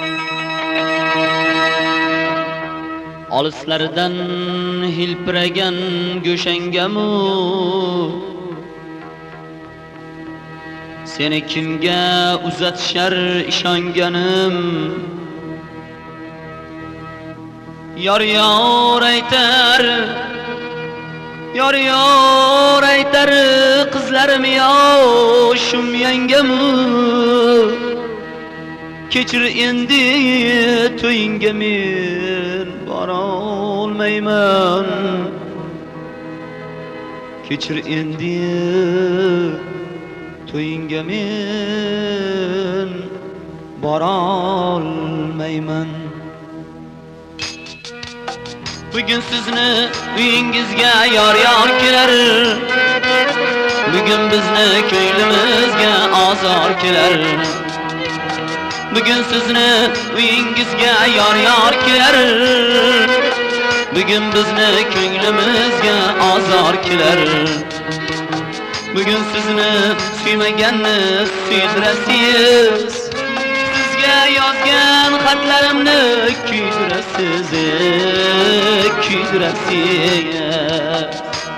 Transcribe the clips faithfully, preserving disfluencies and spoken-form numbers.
Olislardan hilpiragan go'shangamu seni kimga uzatishar ishonganim. Yor yor aytar, yor yor aytar qizlarim yoshim yangamu. Kechir endi to'yingga men borolmayman. Kechir endi to'yingga men borolmayman. Bugun sizni uyingizga yor yor kelar. Bugun bizni ko'nglimizga azor kelar. Bugun sizni uyingizga yor yor kelar. Bugun bizni ko'nglimizga azor kelar. Bugun sizni suymaganni suydirasiz. Sizga yozgan xatlarimni kuydirasiz, kuydirasiz.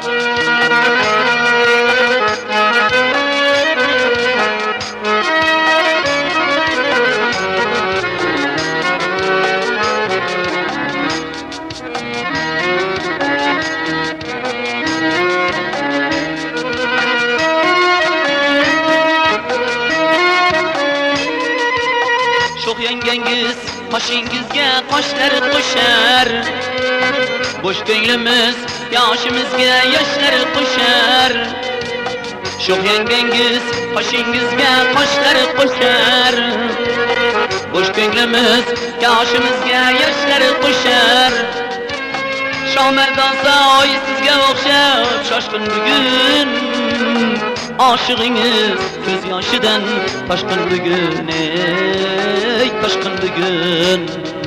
Sho'x yangangiz qoshingizga qoshlari qo'shar. Bo'sh ko'nglimiz yoshimizga yoshlari qo'shar. Sho'x yangangiz qoshingizga qoshlari qo'shar. Bo'sh ko'nglimiz yoshimizga yoshlari qo'shar. Shomadon soy sizga o'xshab shoshqin bugun. Aşığınız göz yaşıdan taşkın bugün, ey taşkın bugün.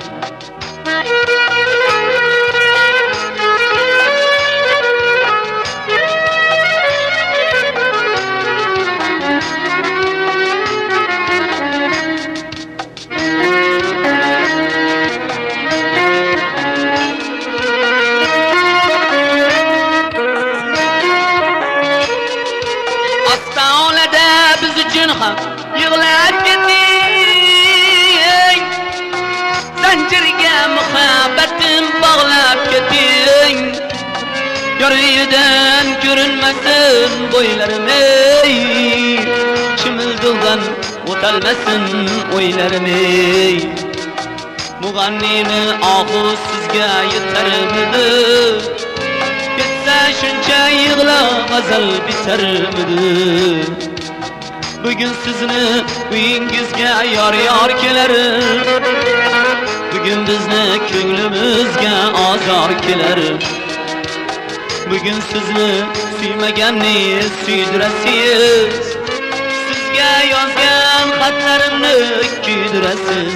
Yığlab keting, zanjirga muhabbatim bog'lab keting. Yo'ridan ko'rinmasin bo'ylarim, ey chimildiqdan o'talmasin o'ylarim, ey mug'annini ohu sizga yetarmidi? Ketsa shuncha yig'lab g'azal bitarmidi? Bugün sizni uyingizga yor yor kelar. Bugün bizni ko'nglimizga azor kelar. Bugün sizni suymaganni suydirasiz. Sizga yozgan xatlarimni kuydirasiz,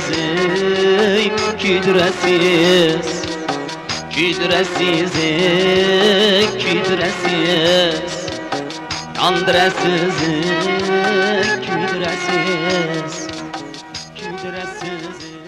kuydirasiz. Kuydirasiz, kuydirasiz. Yandırasiz, kuydirasiz, kuydirasiz.